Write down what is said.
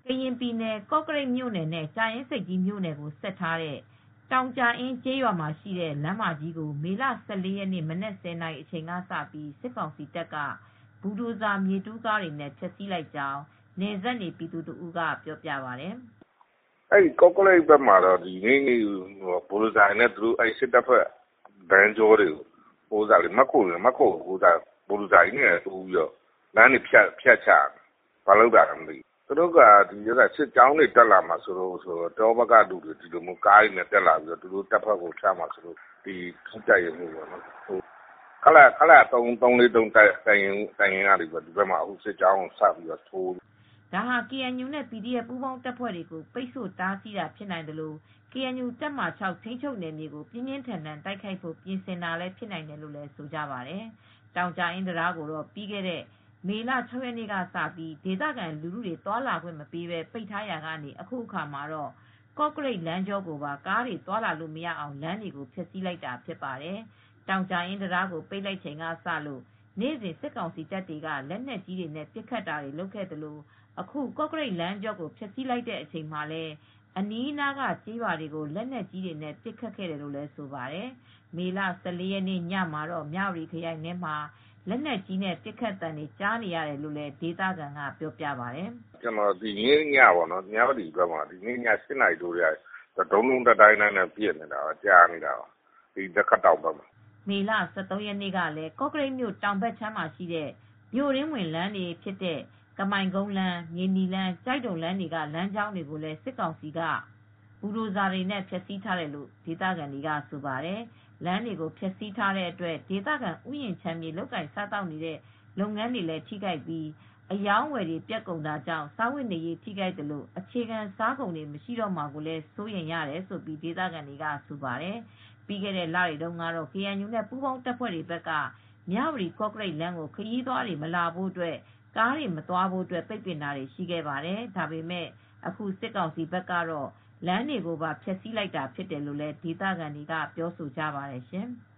ကရင်ပြည်နယ်ကော့ကရိတ်မြို့နယ်နဲ့ကြာအင်းဆိပ်ကြီးမြို့နယ်ကိုဆက်ထားတဲ့တောင်ကြာအင်းကျေးရွာမှာရှိတဲ့လမ်းမကြီးကိုမေလ 14 ရက်နေ့မနက် 10 နာရီအချိန်ကစပြီးစစ်ကောင်စီတပ်ကဘူဒိုဇာမြေတူးကားတွေနဲ့ဖျက်ဆီးလိုက်ကြောင်းနယ်စပ်နေပြည်သူတဦးကပြောပြပါတယ်။“အဲဒီကော့ကရိတ်ဘက်မှာတော့ဒီနေ့ဘူဒိုဇာနဲ့စစ်တပ်ဘက်လမ်းကြောတွေကိုမက်ခိုဘူဒိုဇာကြီးနဲ့တိုးပြီးလမ်းတွေဖြတ်ချတာဘာလုပ်တာလဲမသိဘူး။သူတို့ကစစ်ကြောင်းတွေတက်လာမှာဆိုတော့တောဘက်ကလူတွေကားတွေနဲ့တက်လာပြီးသူတို့တပ်ဘက်ကိုချမှာဆိုလို့ထိတိုက်ရမှုပေါ့နော်။ခလရ343တပ်ရင်းကနေဒီဘက်မှာစစ်ကြောင်းကိုစပြီးထိုး။” ဒါဟာ KNU နဲ့ PDF ပူးပေါင်းတပ်ဖွဲ့တွေကိုပိတ်ဆို့တားဆီးတာဖြစ်နိုင်သလို KNU တပ်မဟာ 6 ထိန်းချုပ်နယ်မြေကိုပြင်းပြင်းထန်ထန်တိုက်ခိုက်ဖို့ပြင်ဆင်တာလည်းဖြစ်နိုင်တယ်လို့လည်းဆိုကြပါတယ်။တောင်ကြာအင်းတံတားကိုတော့ပြီးခဲ့တဲ့မေလ 6 ရက်နေ့ကစပြီးဒေသခံလူထုတွေသွားလာခွင့်မပေးဘဲပိတ်ထားရာကနေအခုအခါမှာတော့ကော့ကရိတ်လမ်းကြောကိုပါကားတွေသွားလာလို့မရအောင်လမ်းတွေကိုဖျက်ဆီးလိုက်တာဖြစ်ပါတယ်။တောင်ကြာအင်းတံတားကိုပိတ်လိုက်ချိန်ကစလို့နေ့စဉ်စစ်ကောင်စီတပ်တွေကလက်နက်ကြီးတွေနဲ့ပစ်ခတ်တာတွေလုပ်ခဲ့သလိုအခုကော့ကရိတ်လမ်းကြောကိုဖျက်ဆီးလိုက်တဲ့အချိန်မှာလည်းအနီးနားကကျေးရွာတွေကိုလက်နက်ကြီးတွေနဲ့ပစ်ခတ်ခဲ့တယ်လို့လည်းဆိုပါတယ်။မေလ 14 ရက်နေ့ညမှာတော့မြဝတီခရိုင်ထဲမှာလက်နက်ကြီးနဲ့ပစ်ခတ်သံတွေကြားနေရတယ်လို့လည်းဒေသခံကပြောပြပါတယ်။“ကျနော်ဒီနေ့ညပေါ့နော်မြဝတီဘက်မှာဒီနေ့ည 8 နာရီထိုးလိုက်ဒုန်းဒိုင်းနဲ့ပစ်နေတာကြားနေတာလက်ခတ်တောင်ဘက်မှာ။ ” မေလ 13 ရက်နေ့ကလည်းကော့ကရိတ်မြို့တောင်ဘက်ခြမ်းမှာရှိတဲ့မြို့တွင်းဝင်လမ်းတွေဖြစ်တဲ့ကမိုင်ကုန်းလမ်း၊ မြေနီလမ်း၊ ကျိုက်ဒုံလမ်းတွေကလမ်းကြောင်းတွေကိုလည်းစစ်ကောင်စီကဘူဒိုဇာတွေနဲ့ဖျက်ဆီးထားတယ်လို့ဒေသခံတွေကဆိုပါတယ်။လမ်းတွေကိုဖျက်ဆီးထားတဲ့အတွက်ဒေသခံဥယျာဉ်ခြံမြေလုပ်ကိုင်စားသောက်နေတဲ့လုပ်ငန်းတွေလည်းထိခိုက်ပြီးအရောင်းအဝယ်တွေပြတ်ကုန်တာကြောင့်စားဝတ်နေရေးထိခိုက်သလိုအခြေခံစားကုန်တွေမရှိတော့မှာကိုလည်းစိုးရိမ်ရတယ်လို့ဒေသခံတွေကဆိုပါတယ်။ပြီးခဲ့တဲ့လတွေတုန်းကတော့ KNU နဲ့ပူးပေါင်းတပ်ဖွဲ့တွေဘက်ကမြဝတီကော့ကရိတ်လမ်းကိုခရီးသွားတွေမလာဖို့အတွက်ကားတွေမသွားဖို့ပိတ်ပင်တာတွေရှိခဲ့ပါတယ်။ဒါပေမဲ့အခုစစ်ကောင်စီဘက်ကတော့လမ်းတွေကိုပါဖျက်ဆီးလိုက်တာဖြစ်တယ်လို့လည်းဒေသခံတွေကပြောဆိုကြပါတယ်ရှင်။